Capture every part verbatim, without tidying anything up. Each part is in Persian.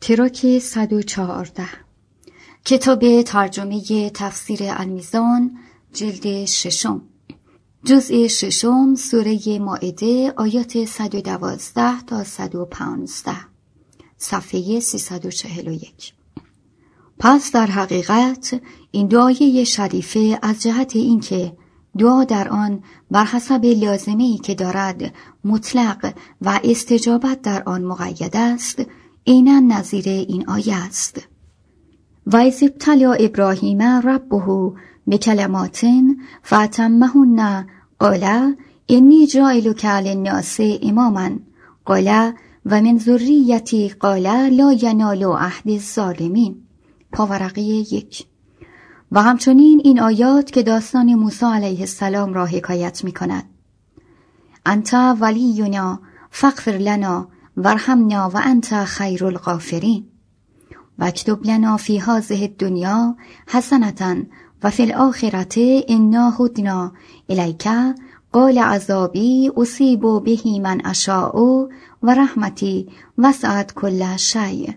تراک صد و چهارده، کتاب ترجمه تفسیر المیزان، جلد ششم، جزء ششم، سوره مائده، آیات صد و دوازده تا صد و پانزده، صفحه سیصد و چهل و یک. پس در حقیقت این دعای شریفه از جهت اینکه دعا در آن بر حسب لازمه‌ای که دارد مطلق و استجابت در آن مقید است، عیناً نظیر این آیه است. و اذ ابتلی ابراهیم ربه بکلمات فاتمهن قال انی جاعلک للناس اماما قال و من ذریتی قال لا ینال عهد الظالمین. پاورقی یک. و همچنین این آیات که داستان موسی علیه السلام را حکایت می کند. انت ولینا فاغفر لنا وارحمنا و انت خیر الغافرین واکتب لنا فی هذه الدنیا حسنة و فی الآخرة انا هدنا الیک قال عذابی اصیب به من اشاء و رحمتی وسعت کل شیء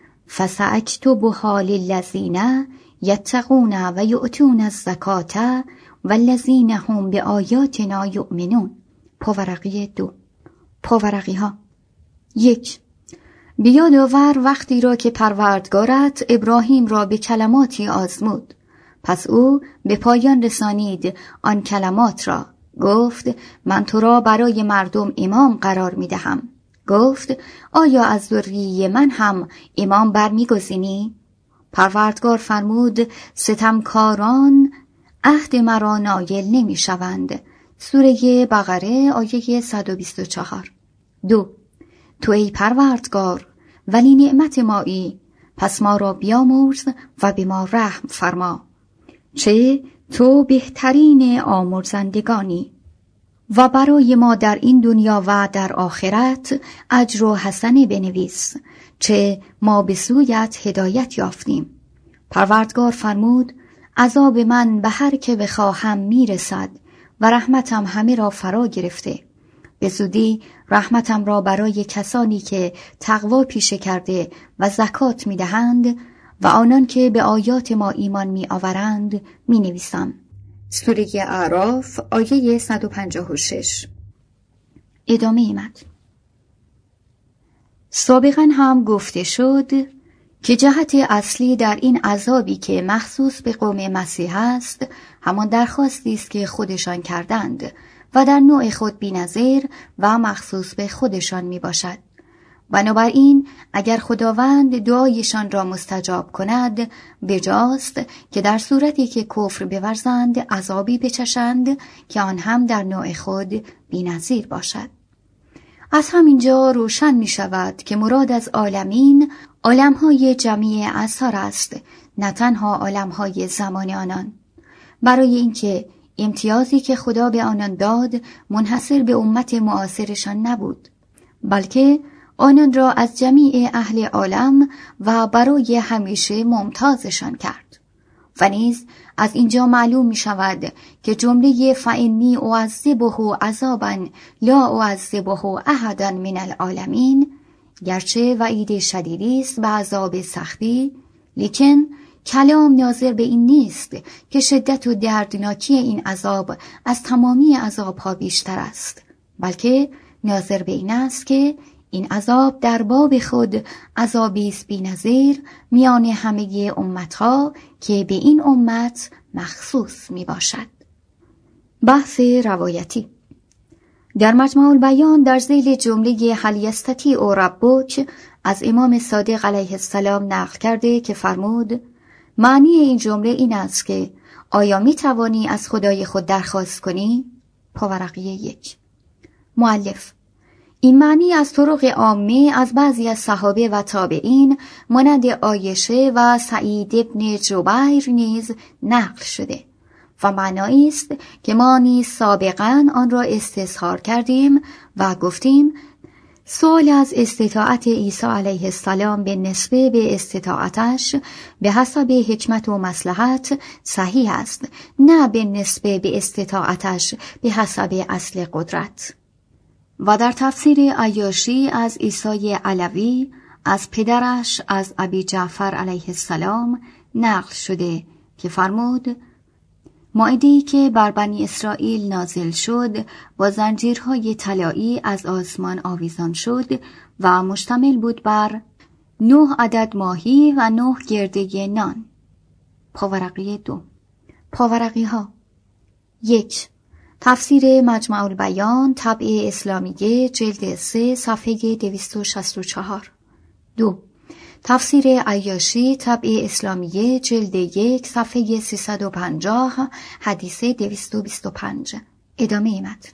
فساکتبها للذین یتقون و یؤتون الزکاة والذین هم بآیاتنا یؤمنون. پاورقی دو. پاورقی ها. یک. بیاد آور وقتی را که پروردگارت ابراهیم را به کلماتی آزمود، پس او به پایان رسانید آن کلمات را. گفت من تو را برای مردم امام قرار می دهم. گفت آیا از ذریه من هم امام برمیگزینی؟ پروردگار فرمود ستمکاران عهد مرا نایل نمی شوند. سوره بقره آیه صد و بیست و چهار. دو. تو ای پروردگار ولی نعمت مایی، پس ما را بیامرز و به ما رحم فرما، چه تو بهترین آمرزندگانی، و برای ما در این دنیا و در آخرت اجر و حسنه بنویس، چه ما به سویت هدایت یافتیم. پروردگار فرمود عذاب من به هر که بخواهم میرسد و رحمتم همه را فرا گرفته. به زودی رحمتم را برای کسانی که تقوا پیشه کرده و زکات می دهند و آنان که به آیات ما ایمان می آورند می نویسم. سوره اعراف آیه صد و پنجاه و شش. ادامه متن. سابقا هم گفته شد که جهت اصلی در این عذابی که مخصوص به قوم مسیح است، همان درخواستی است که خودشان کردند و در نوع خود بی‌نظیر و مخصوص به خودشان می باشد. بنابراین اگر خداوند دعایشان را مستجاب کند، بجاست که در صورتی که کفر بورزند عذابی بچشند که آن هم در نوع خود بی‌نظیر باشد. از همینجا روشن می شود که مراد از عالمین عالمهای جمعی اثر است، نه تنها عالمهای زمان آنان، برای اینکه امتیازی که خدا به آنان داد منحصر به امت معاصرشان نبود، بلکه آنان را از جمیع اهل عالم و برای همیشه ممتازشان کرد. و نیز از اینجا معلوم می شود که جمله فإنی اعذبه عذابا لا اعذبه احدا من العالمین، گرچه وعید شدیدی است به عذاب سختی، لیکن کلام ناظر به این نیست که شدت و دردناکی این عذاب از تمامی عذابها بیشتر است، بلکه ناظر به این است که این عذاب در باب خود عذابی است بی‌نظیر میان همه امتها که به این امت مخصوص می باشد. بحث روایتی. در مجمع البیان در ذیل جمله هل یستطیع ربک از امام صادق علیه السلام نقل کرده که فرمود معنی این جمله این است که آیا می توانی از خدای خود درخواست کنی؟ پاورقی یک. مؤلف: این معنی از طرق عامه از بعضی از صحابه و تابعین مانند عایشه و سعید ابن جبیر نیز نقل شده و معنایی است که ما نیز سابقا آن را استظهار کردیم و گفتیم سؤال از استطاعت عیسی علیه السلام به نسبه به استطاعتش به حسب حکمت و مصلحت صحیح است، نه به نسبه به استطاعتش به حسب اصل قدرت. و در تفسیر عیاشی از عیسی علوی از پدرش از ابی جعفر علیه السلام نقل شده که فرمود مائده‌ای که بر بنی اسرائیل نازل شد با زنجیرهای طلایی از آسمان آویزان شد و مشتمل بود بر نه عدد ماهی و نه گرده نان. پاورقی دو. پاورقی ها یک. تفسیر مجمع البیان طبع اسلامیه جلد سه صفحه دویست و شصت و چهار. دو. تفسیر عیاشی طبع اسلامیه جلد یک صفحه سیصد و پنجاه حدیث دویست و بیست و پنج. ادامه متن.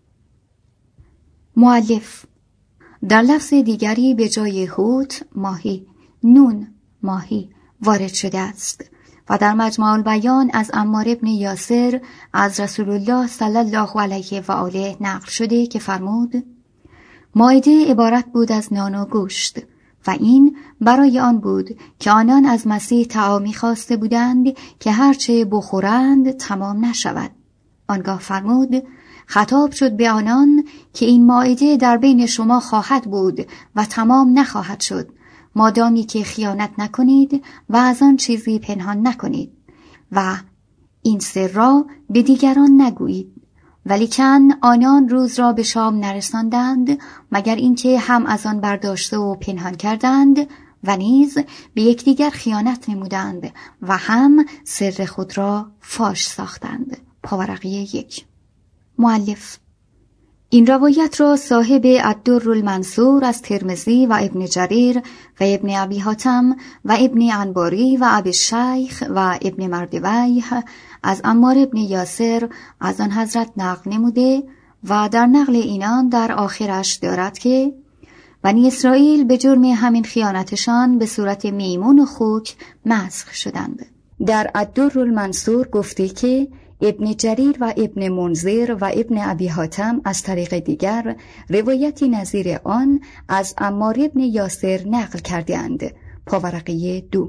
مؤلف در لفظ دیگری به جای حوت ماهی، نون ماهی وارد شده است و در مجمع البیان از عمار ابن یاسر از رسول الله صلی الله علیه و آله نقل شده که فرمود مائده عبارت بود از نان و گوشت و این برای آن بود که آنان از مسیح طعامی خواسته بودند که هرچه بخورند تمام نشود. آنگاه فرمود خطاب شد به آنان که این مائده در بین شما خواهد بود و تمام نخواهد شد مادامی که خیانت نکنید و از آن چیزی پنهان نکنید و این سر را به دیگران نگویید. ولیکن آنان روز را به شام نرساندند مگر اینکه هم از آن برداشته و پنهان کردند و نیز به یکدیگر خیانت نمودند و هم سر خود را فاش ساختند. پاورقی یک. مؤلف این روایت را صاحب الدر المنصور از ترمذی و ابن جریر و ابن ابی حاتم و ابن انباری و ابی الشیخ و ابن مردویه از عمار ابن یاسر از آن حضرت نقل نموده و در نقل اینان در آخرش دارد که بنی اسرائیل به جرم همین خیانتشان به صورت میمون و خوک مسخ شدند. در الدر المنصور گفته که ابن جریر و ابن منذر و ابن ابی حاتم از طریق دیگر روایتی نظیر آن از عمار ابن یاسر نقل کردند. پاورقی دو.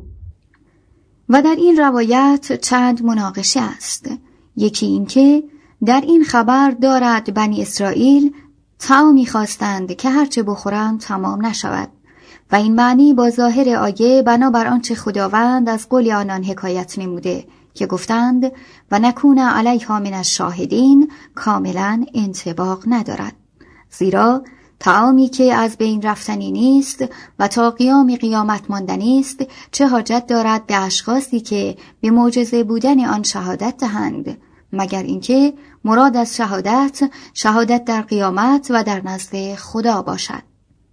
و در این روایت چند مناقشه است. یکی این که در این خبر دارد بنی اسرائیل طعامی خواستند که هرچه بخورند تمام نشود و این معنی با ظاهر آیه بنابر آنچه خداوند از قول آنان حکایت نموده که گفتند و نکون علیها من الشاهدین کاملا انطباق ندارد، زیرا طعامی که از بین رفتنی نیست و تا قیام قیامت ماندنی است چه حاجت دارد به اشخاصی که به معجزه بودن آن شهادت دهند، مگر اینکه مراد از شهادت شهادت در قیامت و در نزد خدا باشد.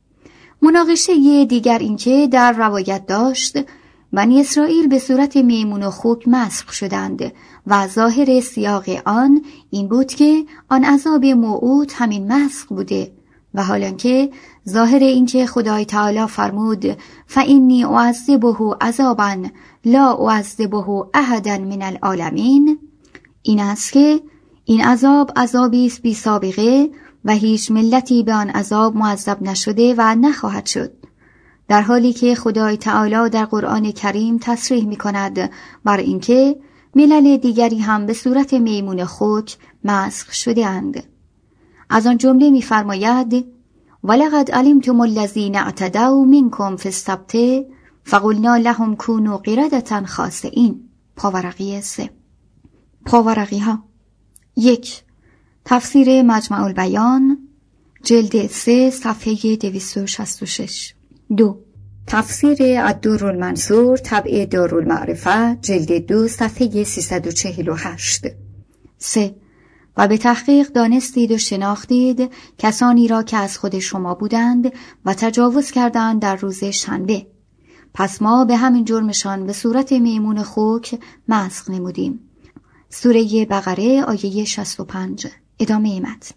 مناقشه دیگر اینکه در روایت داشت بنی اسرائیل به صورت میمون و خوک مسخ شدند و ظاهر سیاق آن این بود که آن عذاب موعود همین مسخ بوده و حالان که ظاهر این که خدای تعالی فرمود فإنی اعذبه عذابا لا اعذبه احدا من العالمین این است که این عذاب عذابی است بی سابقه و هیچ ملتی به آن عذاب معذب نشده و نخواهد شد، در حالی که خدای تعالی در قرآن کریم تصریح می کند بر اینکه ملل دیگری هم به صورت میمون خوک مسخ شده اند. از آن جمله می فرماید ولقد علمتم الذین اعتدوا منکم فی السبت فقلنا لهم کونوا قردة خاسئین. پاورقی سه. پاورقی ها یک. تفسیر مجمع البیان جلد سه صفحه دویست و شصت و شش. دو. تفسیر الدر المنصور طبع دارالمعرفه جلد دو صفحه سیصد و چهل و هشت. سه. و به تحقیق دانستید و شناختید کسانی را که از خود شما بودند و تجاوز کردند در روز شنبه، پس ما به همین جرمشان به صورت میمون خوک مسخ نمودیم. سوره بقره آیه شصت و پنج. ادامه متن.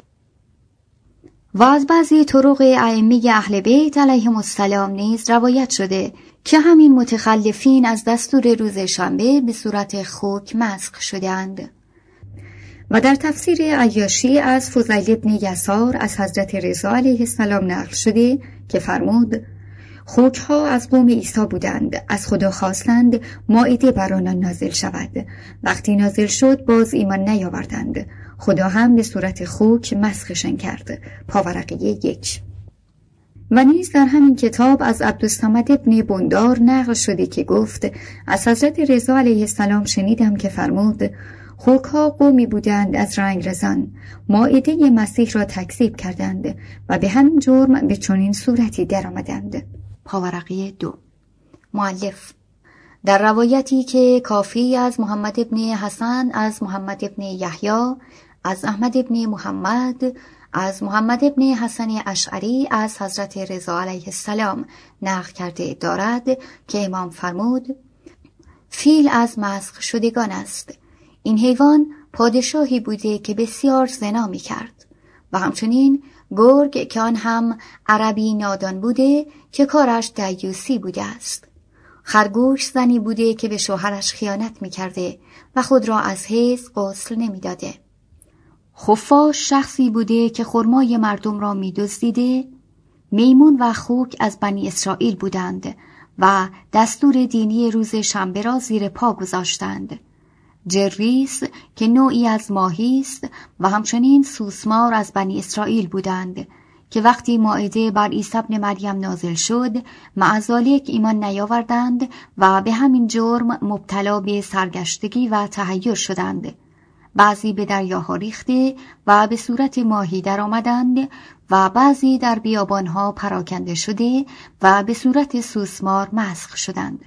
و از بعضی طرق ائمه اهل بیت علیهم السلام نیز روایت شده که همین متخلفین از دستور روز شنبه به صورت خوک مسخ شدند. و در تفسیر عیاشی از فضیل ابن یسار از حضرت رضا علیه السلام نقل شده که فرمود خوکها از قوم عیسی بودند، از خدا خواستند مائده بر آنان نازل شود، وقتی نازل شد باز ایمان نیاوردند، خدا هم به صورت خوک مسخشان کرد. پاورقی یک. و نیز در همین کتاب از عبدالصمد ابن بندار نقل شده که گفت از حضرت رضا علیه السلام شنیدم که فرمود خوک‌ها قومی بودند از رنگ رزان، مائده مسیح را تکذیب کردند و به همین جرم به چنین صورتی در آمدند. پاورقی دو. مؤلف در روایتی که کافی از محمد ابن حسن از محمد ابن یحیی از احمد ابن محمد از محمد ابن حسن اشعری از حضرت رضا علیه السلام نقل کرده دارد که امام فرمود فیل از مسخ شدگان است. این حیوان پادشاهی بوده که بسیار زنا می کرد و همچنین گرگ که آن هم عربی نادان بوده که کارش دیوسی بوده است. خرگوش زنی بوده که به شوهرش خیانت می کرده و خود را از حیض غسل نمی داده. خفاش شخصی بوده که خرمای مردم را می دزدیده. میمون و خوک از بنی اسرائیل بودند و دستور دینی روز شنبه را زیر پا گذاشتند. جریس که نوعی از ماهی است و همچنین سوسمار از بنی اسرائیل بودند که وقتی مائده بر عیسی ابن مریم نازل شد معذالک ایمان نیاوردند و به همین جرم مبتلا به سرگشتگی و تحیر شدند. بعضی به دریاها ریخته و به صورت ماهی در آمدند و بعضی در بیابانها پراکنده شده و به صورت سوسمار مسخ شدند.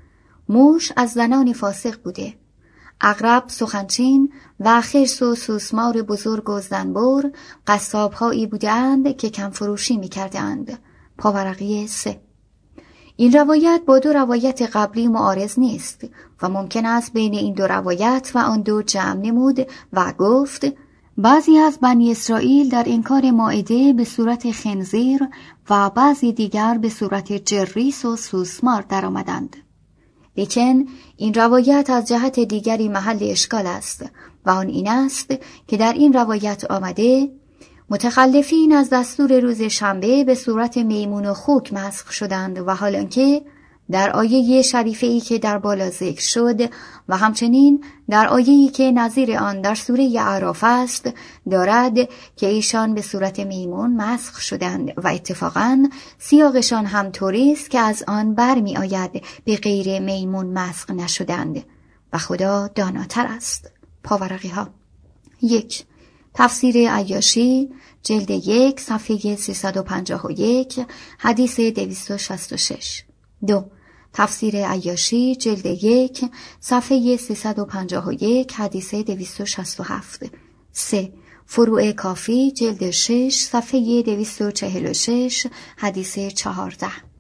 موش از زنان فاسق بوده. عقرب، سخنچین و خرس و سوسمار بزرگ و زنبور قصاب‌هایی بودند که کم فروشی می‌کردند. پاورقی سه. این روایت با دو روایت قبلی معارض نیست و ممکن است بین این دو روایت و آن دو جمع نمود و گفت بعضی از بنی اسرائیل در انکار مائده به صورت خنزیر و بعضی دیگر به صورت جریس و سوسمار در آمدند. لیکن این روایت از جهت دیگری محل اشکال است و آن این است که در این روایت آمده متخلفین از دستور روز شنبه به صورت میمون و خوک مسخ شدند و حالانکه در آیه شریفه‌ای که در بالا ذکر شد و همچنین در آیه‌ای که نظیر آن در سوره اعراف است دارد که ایشان به صورت میمون مسخ شدند و اتفاقاً سیاقشان هم طوری است که از آن برمی آید به غیر میمون مسخ نشدند و خدا داناتر است. پاورقی ها. یک. تفسیر عیاشی جلد یک صفحه سیصد و پنجاه و یک حدیث دویست و شصت و شش. دو. تفسیر عیاشی جلد یک صفحه سیصد و پنجاه و یک حدیث دویست و شصت و هفت. سه. فروع کافی جلد شش صفحه دویست و چهل و شش حدیث چهارده.